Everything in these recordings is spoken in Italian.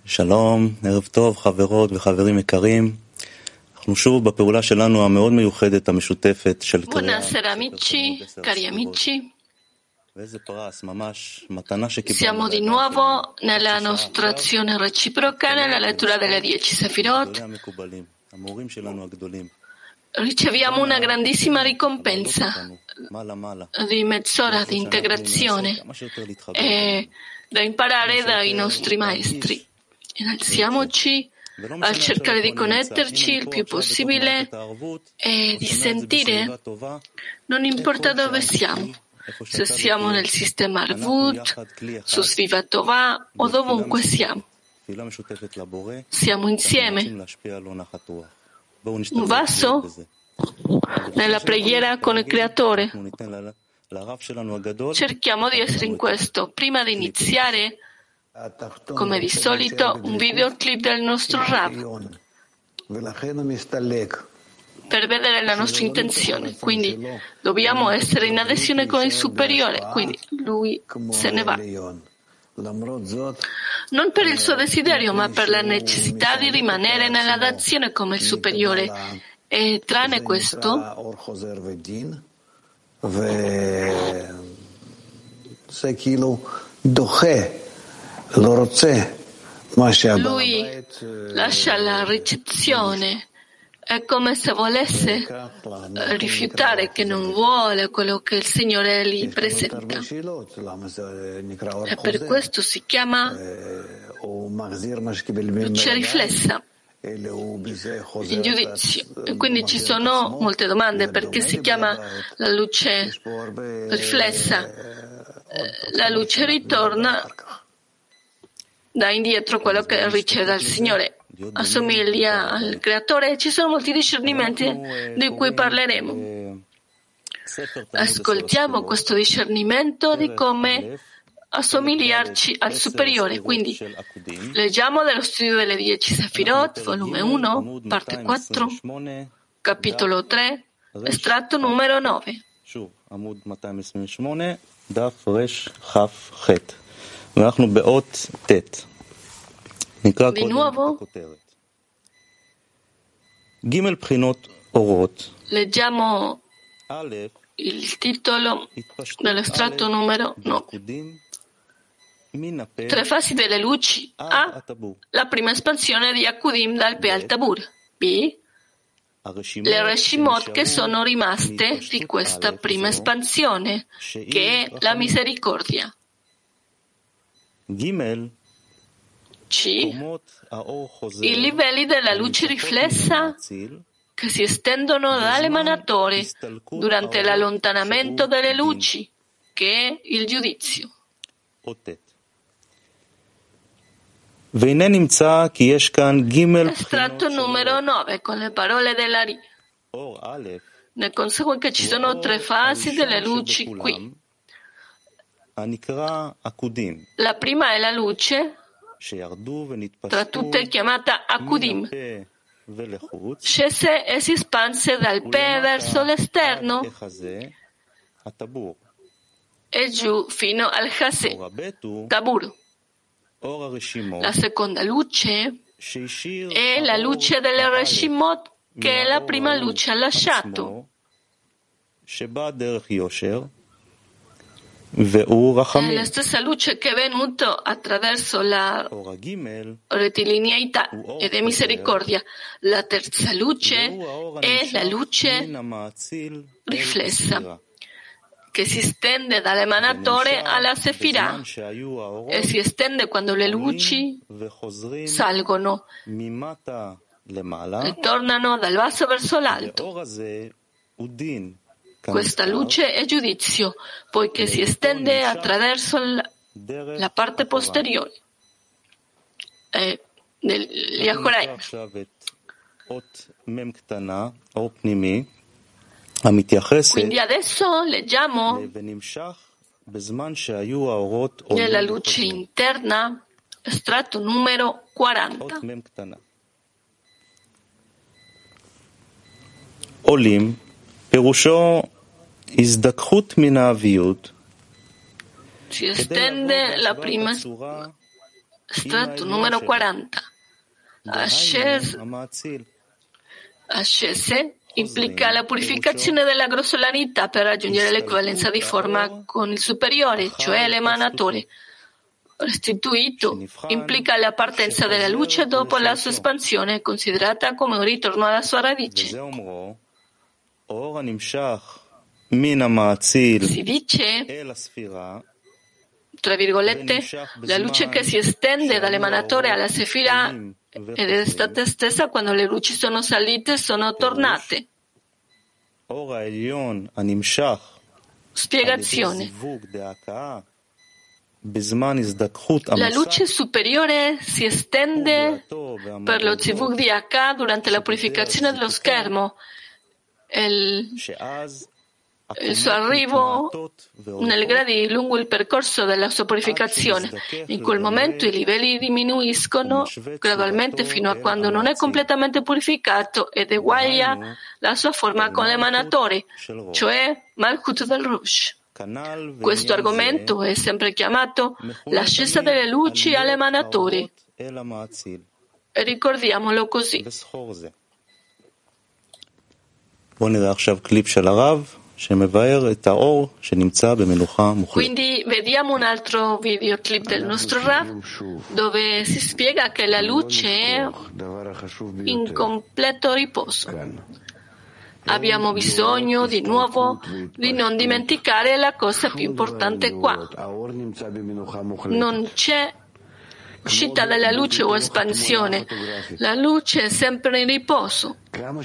שלום, ערב טוב, חברות וחברים יקרים. אנחנו שוב בפעולה שלנו המאוד מיוחדת, המשותפת של קריאה. Buonasera amici, cari amici. Siamo di nuovo nella nostra azione reciproca, nella lettura delle 10 Sefirot. Riceviamo una grandissima ricompensa di mezz'ora di integrazione e da imparare dai nostri maestri. Innalziamoci a cercare di connetterci il più possibile e di sentire, non importa dove siamo, se siamo nel sistema Arvut, su Sviva Tovah o dovunque siamo. Siamo insieme. Un vaso nella preghiera con il Creatore. Cerchiamo di essere in questo. Prima di iniziare, come di solito, un videoclip del nostro Rav per vedere la nostra intenzione. Quindi dobbiamo essere in adesione con il superiore, quindi lui se ne va. Non per il suo desiderio, ma per la necessità di rimanere nella dazione come il superiore. E tranne questo, lui lascia la ricezione. È come se volesse rifiutare, che non vuole quello che il Signore gli presenta. E per questo si chiama luce riflessa, in giudizio. E quindi ci sono molte domande. Perché si chiama la luce riflessa? La luce ritorna da indietro quello che riceve dal Signore. Assomiglia al Creatore e ci sono molti discernimenti di cui parleremo. Ascoltiamo questo discernimento di come assomigliarci al superiore. Quindi leggiamo dello studio delle 10 Sefirot, volume 1, parte 4, capitolo 3, estratto numero 9. Di nuovo leggiamo il titolo dell'estratto numero 9. Tre fasi delle luci. A. La prima espansione di Akudim dal Pe al Tabur. B. Le Reshimot che sono rimaste di questa prima espansione, che è la misericordia. C. I livelli della luce riflessa che si estendono dall'emanatore durante l'allontanamento delle luci, che è il giudizio. Estratto numero 9 con le parole dell'Ari. Ne consegue che ci sono tre fasi delle luci qui. La prima è la luce, tra tutte chiamata Akudim, scese e si espanse dal Pe verso l'esterno e giù fino al Chase, Tabur. La seconda luce è la luce delle Reshimot, che la prima luce ha lasciato. È la stessa luce che è venuta attraverso la rettilineità ed è misericordia. La terza luce è la luce riflessa, che si estende dall'emanatore alla Sefirah e si estende quando le luci salgono e tornano dal basso verso l'alto. Questa luce è giudizio, poiché si estende attraverso la parte posteriore degli Achoraim. Quindi adesso leggiamo nella luce interna, estratto numero 40. Olim, פירושו הזדככות מן האביות si estende la prima Estratto numero 40. Ascese implica la purificazione della grossolanità per raggiungere l'equivalenza di forma con il superiore, cioè l'emanatore. Restituito implica la partenza della luce dopo la sua espansione, considerata come un ritorno alla sua radice. Si dice, tra virgolette, la luce che si estende dall'emanatore alla Sefira ed è stata stessa quando le luci sono salite e sono tornate. Spiegazione. La luce superiore si estende per lo zivug di H durante la purificazione dello schermo. Il suo arrivo nel gradi lungo il percorso della sua purificazione. In quel momento i livelli diminuiscono gradualmente fino a quando non è completamente purificato ed eguaglia la sua forma con l'emanatore, cioè Malkut del Rosh. Questo argomento è sempre chiamato l'ascesa delle luci all'emanatore. E ricordiamolo così. Quindi vediamo un altro videoclip del nostro Rav dove si spiega che la luce è in completo riposo. Abbiamo bisogno di nuovo di non dimenticare la cosa più importante qua. Non c'è uscita dalla luce o espansione. La luce è sempre in riposo.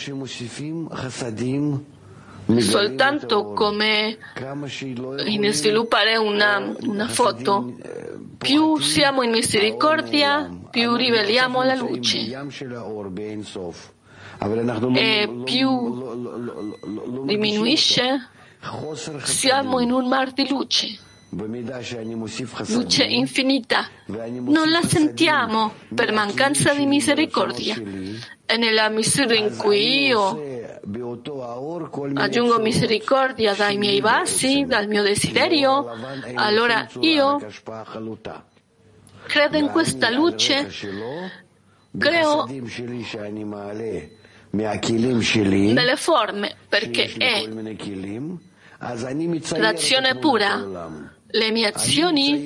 Soltanto come in sviluppare una foto, più siamo in misericordia, più riveliamo la luce e più diminuisce, siamo in un mar di luce infinita. Non la sentiamo per mancanza di misericordia. E nella misura in cui io aggiungo misericordia dai miei vasi, dal mio desiderio, allora io credo in questa luce, creo delle forme, perché è l'azione pura. Le mie azioni,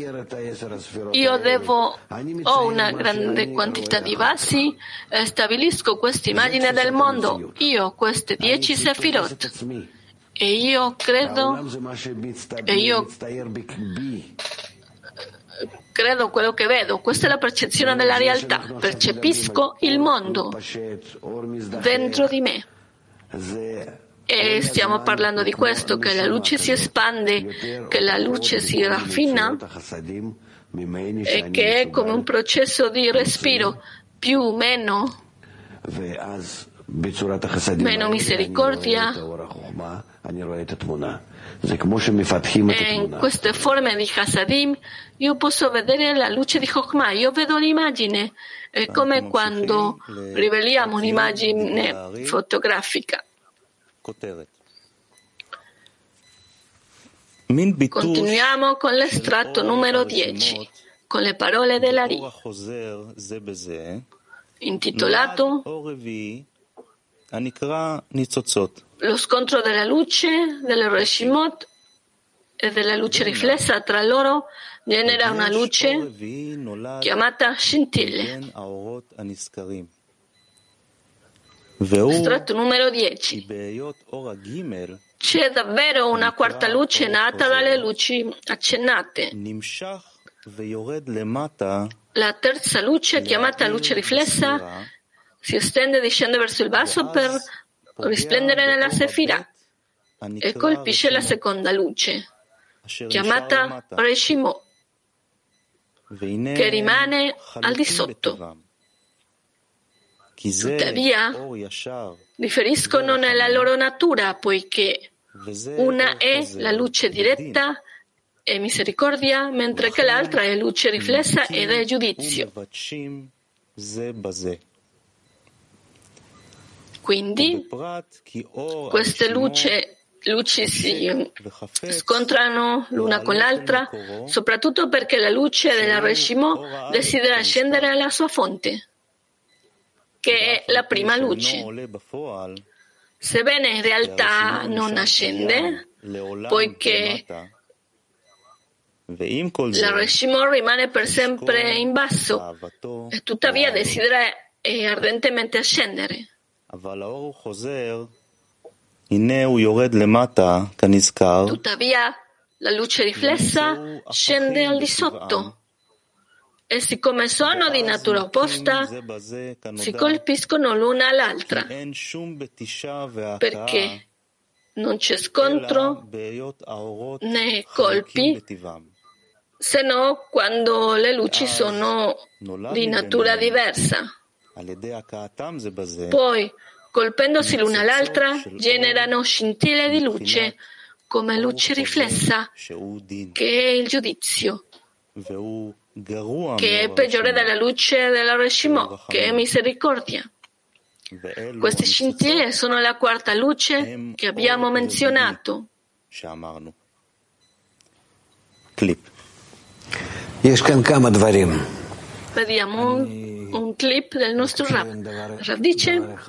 ho una grande quantità di vasi e stabilisco questa immagine del mondo. Io ho queste 10 sefirot e io credo quello che vedo. Questa è la percezione della realtà. Percepisco il mondo dentro di me. E stiamo parlando di questo, che la luce si espande, che la luce si raffina e che è come un processo di respiro, più meno misericordia. E in queste forme di Hasadim io posso vedere la luce di Chokhmah, io vedo l'immagine, è come quando riveliamo un'immagine fotografica. Continuiamo con l'estratto numero 10, con le parole dell'Ari, intitolato Lo scontro della luce, delle Reshimot e della luce riflessa tra loro genera una luce chiamata scintille. Estratto numero 10. C'è davvero una quarta luce nata dalle luci accennate. La terza luce, chiamata luce riflessa, si estende e scende verso il basso per risplendere nella Sefira e colpisce la seconda luce, chiamata Reshimot, che rimane al di sotto. Tuttavia, differiscono nella loro natura, poiché una è la luce diretta e misericordia, mentre che l'altra è luce riflessa ed è giudizio. Quindi, questa luce, luci si scontrano l'una con l'altra, soprattutto perché la luce della Reshimo desidera scendere alla sua fonte, che è la prima luce. Sebbene in realtà non ascende, poiché la Reshimo rimane per sempre in basso e tuttavia desidera ardentemente ascendere. Tuttavia la luce riflessa scende al di sotto e siccome sono di natura opposta si colpiscono l'una all'altra perché non c'è scontro né colpi, se no quando le luci sono di natura diversa. Poi, colpendosi l'una all'altra, generano scintille di luce, come luce riflessa, che è il giudizio, che è peggiore della luce della Reshimo, che è misericordia. Queste scintille sono la quarta luce che abbiamo menzionato. Vediamo un clip del nostro Rav. Rav dice: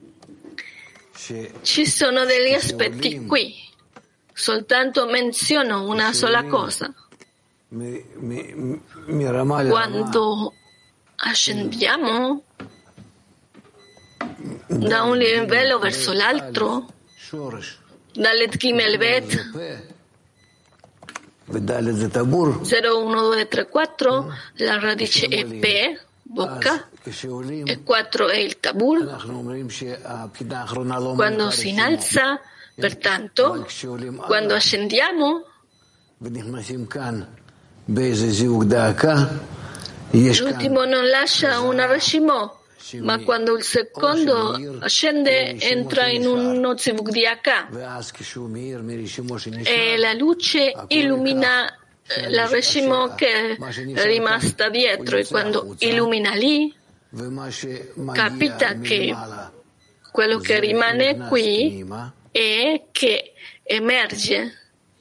ci sono degli aspetti qui, soltanto menziono una sola cosa. Quando ascendiamo da un livello verso l'altro, Dalet Gimel Bet 0, 1, 2, 3, 4, la radice è Pe, bocca, e 4 è il tabur. Quando si innalza, pertanto, quando ascendiamo, l'ultimo non lascia una Reshimo, ma quando il secondo ascende entra in uno zivug di Aka e la luce illumina la Reshimo che è rimasta dietro, e quando illumina lì capita che quello che rimane qui è che emerge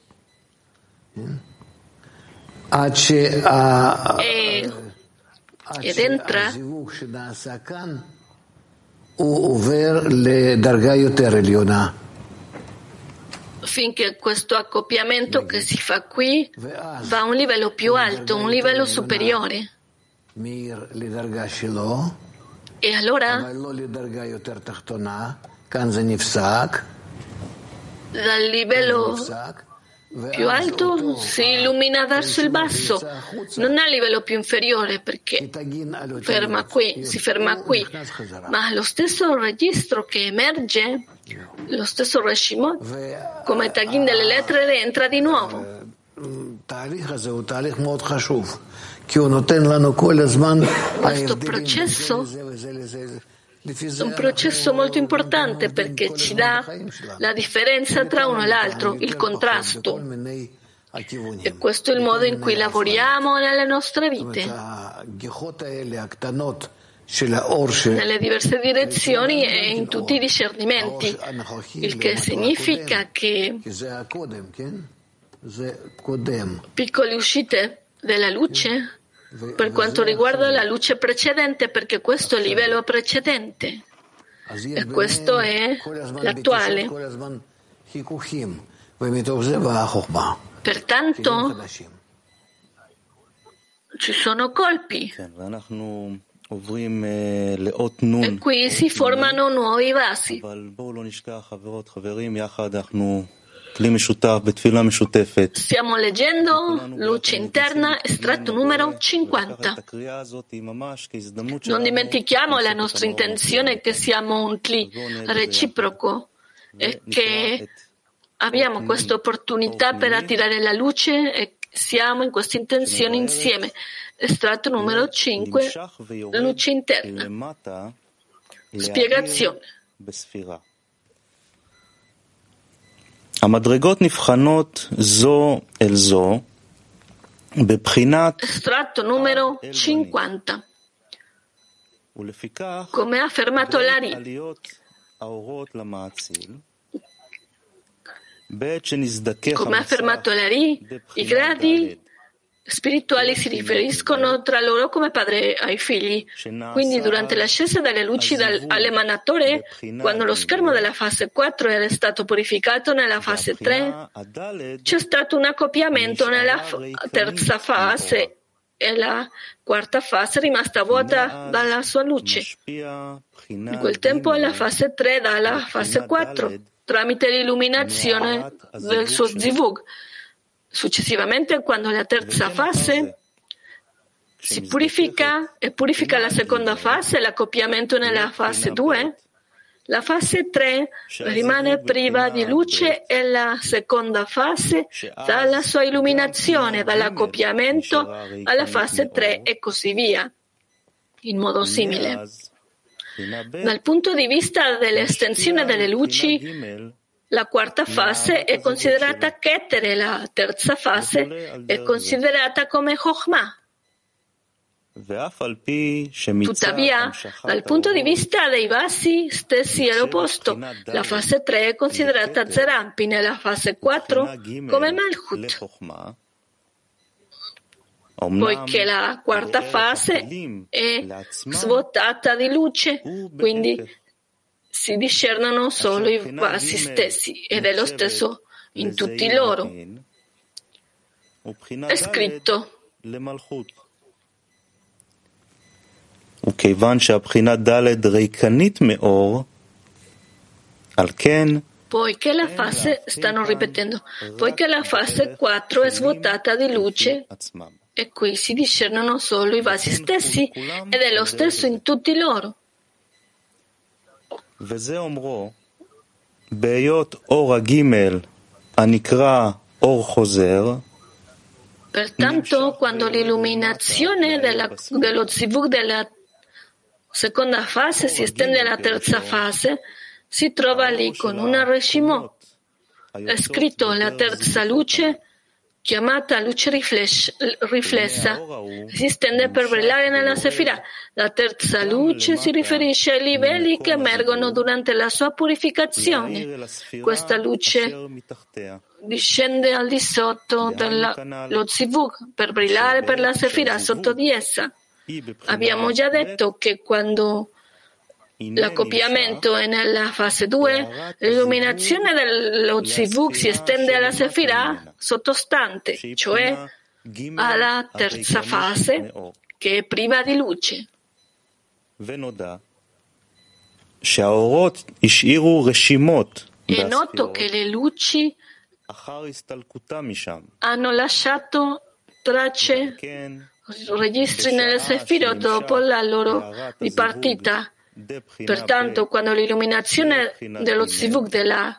ed entra finché questo accoppiamento che si fa qui va a un livello più alto, un livello superiore. E allora dal livello più alto si illumina verso il basso, non a livello più inferiore perché si ferma qui, ma lo stesso registro che emerge, lo stesso Reshimot, come Tagin delle lettere, rientra di nuovo. Questo processo è un processo molto importante perché ci dà la differenza tra uno e l'altro, il contrasto. E questo è il modo in cui lavoriamo nelle nostre vite, nelle diverse direzioni e in tutti i discernimenti, il che significa che piccole uscite della luce per quanto riguarda la luce precedente, perché questo è il livello precedente e questo è l'attuale. Pertanto ci sono colpi e qui si formano nuovi vasi. Stiamo leggendo luce interna, estratto numero 50. Non dimentichiamo la nostra intenzione che siamo un Kli reciproco e che abbiamo questa opportunità per attirare la luce e siamo in questa intenzione insieme. Estratto numero 5, luce interna. Spiegazione. Estratto numero 50. Come ha affermato Lari, Come ha affermato Lari, i gradi spirituali si riferiscono tra loro come padre ai figli. Quindi durante l'ascesa delle luci all'emanatore, quando lo schermo della fase 4 era stato purificato nella fase 3, c'è stato un accoppiamento nella terza fase e la quarta fase è rimasta vuota dalla sua luce. In quel tempo la fase 3 dalla fase 4 tramite l'illuminazione del suo zivug. Successivamente, quando la terza fase si purifica e purifica la seconda fase, l'accoppiamento nella fase 2, la fase 3 rimane priva di luce e la seconda fase dalla sua illuminazione, dall'accoppiamento alla fase 3 e così via, in modo simile. Dal punto di vista dell'estensione delle luci, la quarta fase è considerata Keter e la terza fase è considerata come Chokhmah. Tuttavia, dal punto di vista dei vasi stessi è l'opposto. La fase 3 è considerata Zerampin e la fase 4 come Malchut, poiché la quarta fase è svuotata di luce, quindi si discernono solo i vasi stessi ed è lo stesso in tutti loro. È scritto: poiché la fase, stanno ripetendo, poiché la fase 4 è svuotata di luce e qui si discernono solo i vasi stessi ed è lo stesso in tutti loro. Pertanto, quando l'illuminazione dello zivug della seconda fase si estende alla terza fase, si trova lì con una reshimot. È scritto la terza luce, chiamata luce riflessa, si stende per brillare nella Sefirah. La terza luce si riferisce ai livelli che emergono durante la sua purificazione. Questa luce discende al di sotto dello zivug per brillare per la Sefirah sotto di essa. Abbiamo già detto che quando l'accoppiamento è nella fase 2, l'illuminazione dello zivug si estende alla Sefirah sottostante, cioè alla terza fase che è priva di luce. È noto che le luci hanno lasciato tracce, registri nelle Sefirot dopo la loro dipartita. Pertanto, quando l'illuminazione dello zivug della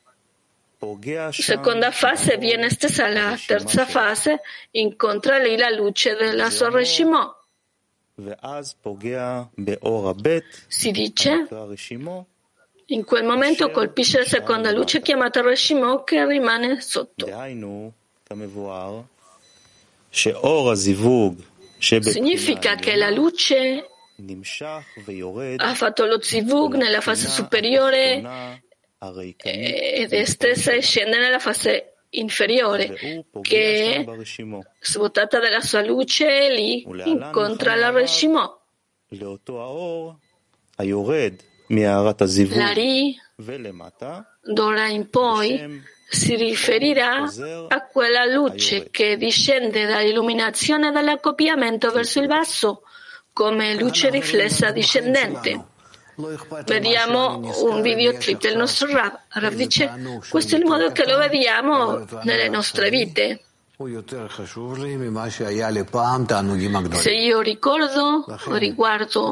seconda fase viene estesa alla terza fase, incontra lì la luce della sua reshimot. Si dice, in quel momento colpisce la seconda luce chiamata reshimot che rimane sotto. Significa che la luce ha fatto lo zivug nella fase superiore ed è stessa e scende nella fase inferiore, che svuotata della sua luce lì incontra la reshimot. L'Ari d'ora in poi si riferirà a quella luce che discende dall'illuminazione dell'accoppiamento verso il basso come luce riflessa discendente. Vediamo un videoclip del nostro Rav. Rav dice: questo è il modo che lo vediamo nelle nostre vite. Se io riguardo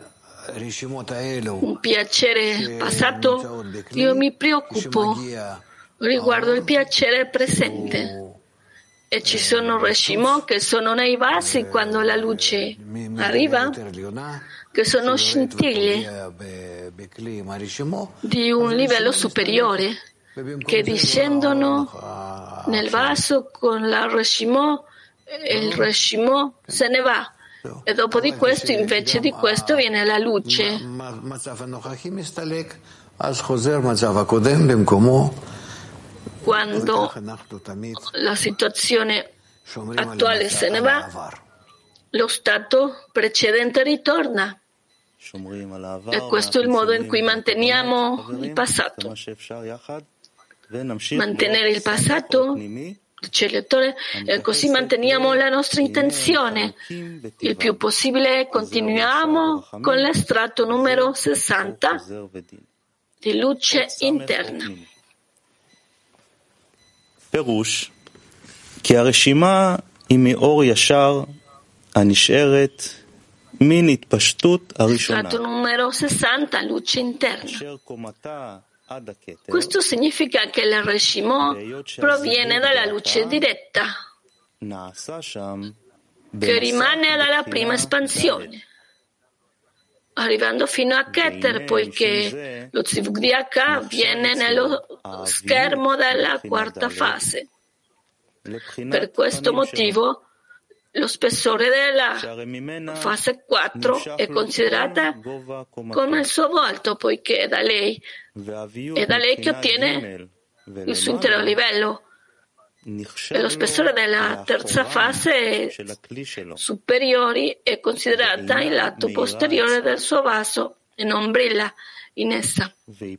un piacere passato, io mi preoccupo riguardo il piacere presente. E ci sono reshimot che sono nei vasi quando la luce arriva, che sono scintille di un livello superiore, che discendono nel vaso con la reshimot e il reshimot se ne va. E dopo di questo, invece di questo, viene la luce. quando la situazione attuale se ne va, lo stato precedente ritorna. E questo è il modo in cui manteniamo il passato. Mantenere il passato, dice il lettore, e così manteniamo la nostra intenzione. Il più possibile continuiamo con l'estratto numero 60 di luce interna. פירוש, כי הרשימה היא מאור ישר הנשארת מן התפשטות הראשונה. Estratto numero 60, luce interna. אשר קומתה עד הכתר. Questo significa che il Reshimo proviene dalla luce diretta, נעשה שם che rimane dalla prima espansione, arrivando fino a Keter, poiché lo Zivug di H avviene nello schermo della quarta fase. Per questo motivo lo spessore della fase 4 è considerata come il suo volto, poiché è da lei che ottiene il suo intero livello. E lo spessore della terza fase superiore è considerata il lato posteriore del suo vaso e non brilla in essa.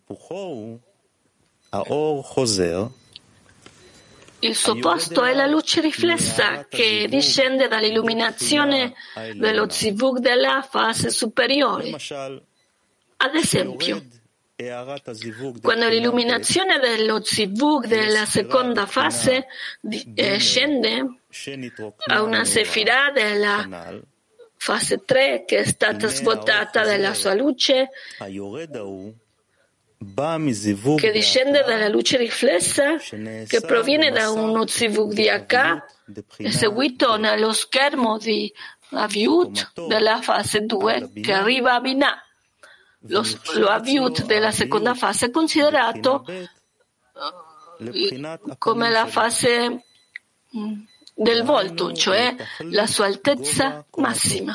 Il suo posto è la luce riflessa che discende dall'illuminazione dello Zivug della fase superiore. Ad esempio, quando l'illuminazione dello Zivug della seconda fase scende a una sefirah della fase 3 che è stata svuotata della sua luce, che discende dalla luce riflessa che proviene da uno Zivug di H eseguito nello schermo di Aviut della fase 2 che arriva a Binah. Lo Aviut della seconda fase è considerato come la fase del volto, cioè la sua altezza massima.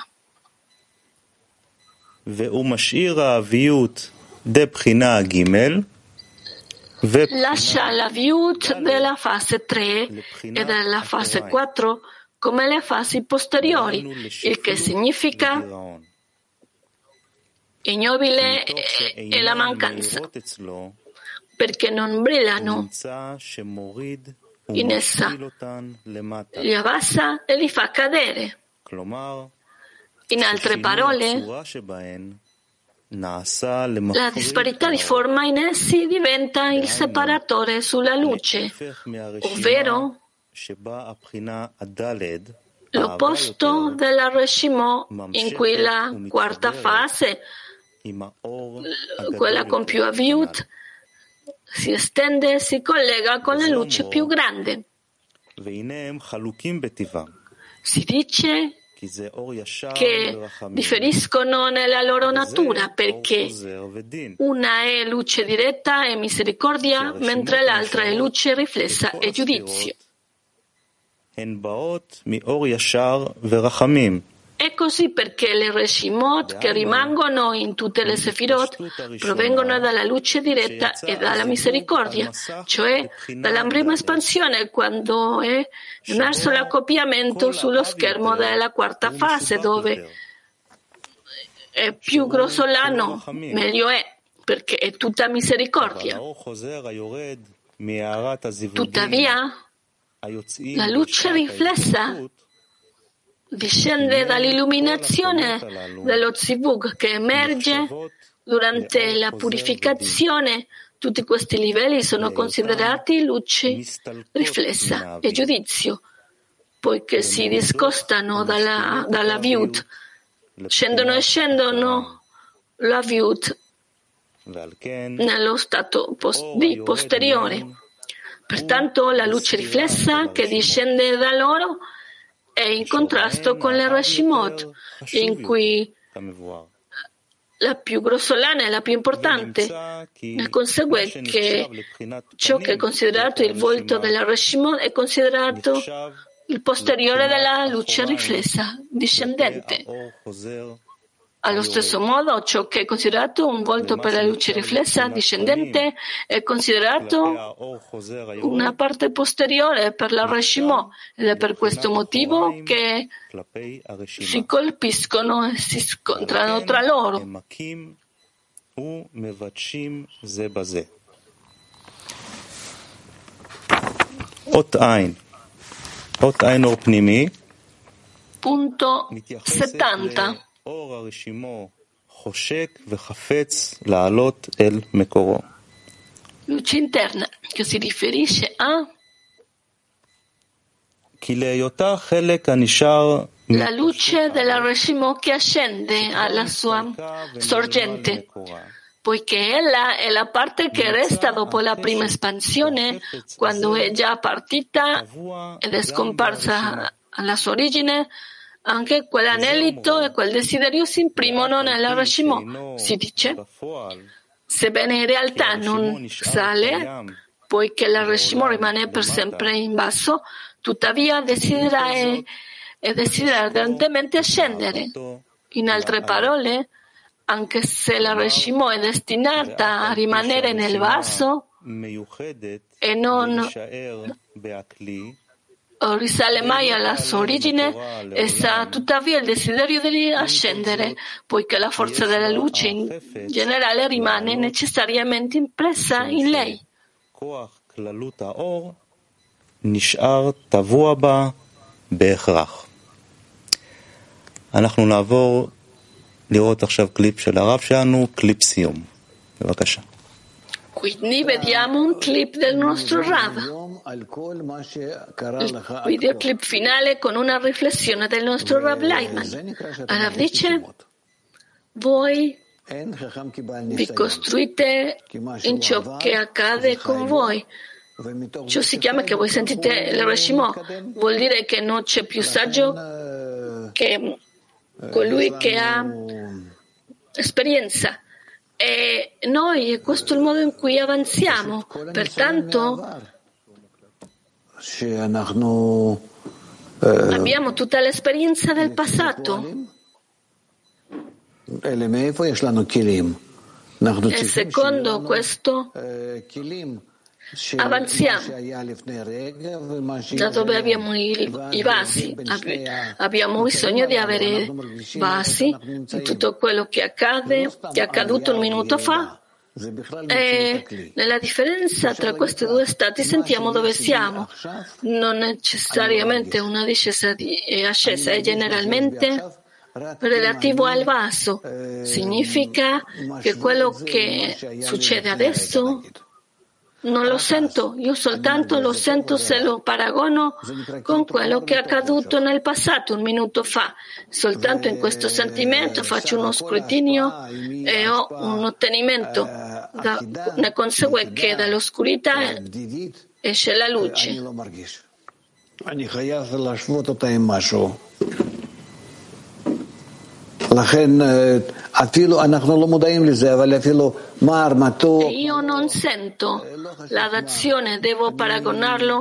Lascia l'Aviut della fase 3 e della fase 4 come le fasi posteriori, il che significa ignobile è la mancanza, perché non brillano in essa, li abbassa e li fa cadere. In altre parole, la disparità di forma in essi diventa il separatore sulla luce, ovvero l'opposto della Reshimo, in cui la quarta fase, quella con più Aviut, si estende e si collega con la luce più grande. Si dice che differiscono nella loro natura, perché una è luce diretta e misericordia, mentre l'altra è luce riflessa e giudizio. È così perché le Reshimot che rimangono in tutte le Sefirot provengono dalla luce diretta e dalla misericordia, cioè dalla prima espansione, quando è emerso l'accoppiamento sullo schermo della quarta fase, dove è più grossolano, meglio è, perché è tutta misericordia. Tuttavia, la luce riflessa discende dall'illuminazione dello Zivug che emerge durante la purificazione. Tutti questi livelli sono considerati luce riflessa e giudizio, poiché si discostano dalla Viut, scendono e scendono la Viut nello stato di posteriore. Pertanto la luce riflessa che discende da loro è in contrasto con le Reshimot, in cui la più grossolana è la più importante. Ne consegue che ciò che è considerato il volto della Reshimot è considerato il posteriore della luce riflessa, discendente. Allo stesso modo, ciò che è considerato un volto per la luce riflessa discendente è considerato una parte posteriore per la Reshimot, ed è per questo motivo che si colpiscono e si scontrano tra loro. Punto 70. Luce interna, che si riferisce a la luce della Reshimot che ascende alla sua sorgente, poiché ella è la parte che resta dopo la prima espansione, quando è già partita ed è scomparsa alla sua origine. Anche quell'anelito e quel desiderio si imprimono nella Reshimot, si dice, sebbene in realtà non sale, poiché la Reshimot rimane per sempre in basso, tuttavia desidera ardentemente scendere. In altre parole, anche se la Reshimot è destinata a rimanere nel basso e non risale mai alla sua origine, essa ha tuttavia il desiderio di ascendere, poiché la forza della luce in generale rimane necessariamente impressa in lei. אנחנו נעבור לראות עכשיו קליפ של הרב שלנו, קליפ סיום. בבקשה. Quindi vediamo un clip del nostro Rav, il videoclip finale con una riflessione del nostro Rav Leitman. Rav dice: voi vi costruite in ciò che accade con voi. Ciò si chiama che voi sentite il Reshimot, vuol dire che non c'è più saggio che colui che ha esperienza. E noi, questo è il modo in cui avanziamo. Pertanto abbiamo tutta l'esperienza del passato. E secondo questo avanziamo. Da dove abbiamo i vasi? Abbiamo bisogno di avere vasi in tutto quello che accade, che è accaduto un minuto fa. E nella differenza tra questi due stati sentiamo dove siamo. Non necessariamente una discesa e ascesa, è generalmente relativo al vaso. Significa che quello che succede adesso non lo sento, io soltanto lo sento se lo paragono con quello che è accaduto nel passato, un minuto fa. Soltanto in questo sentimento faccio uno scrutinio e ho un ottenimento. Ne consegue che dall'oscurità esce la luce. Io non sento la d'azione, devo paragonarlo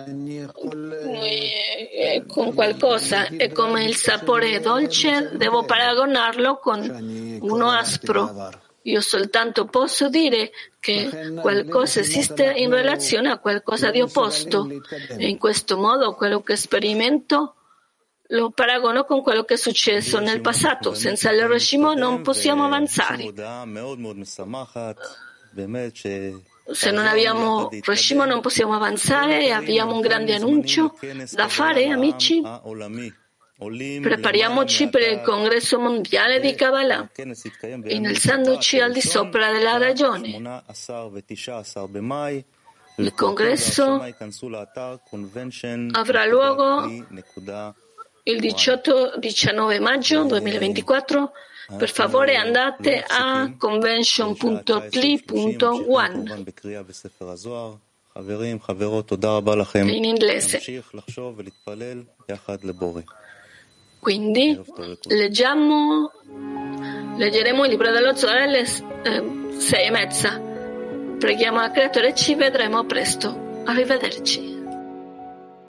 con qualcosa, e come il sapore è dolce, devo paragonarlo con uno aspro. Io soltanto posso dire che qualcosa esiste in relazione a qualcosa di opposto, e in questo modo quello che sperimento lo paragono con quello che è successo nel passato. Senza il Reshimot non possiamo avanzare. Se non abbiamo Reshimot non possiamo avanzare, e abbiamo un grande annuncio da fare, amici. Prepariamoci per il congresso mondiale di Kabbalah, innalzandoci al di sopra della ragione. Il congresso avrà luogo il 18-19 maggio 2024. Per favore andate a convention.cli.one in inglese. Quindi leggeremo il libro dello Zohar alle 6:30. Preghiamo al Creatore e ci vedremo presto. Arrivederci.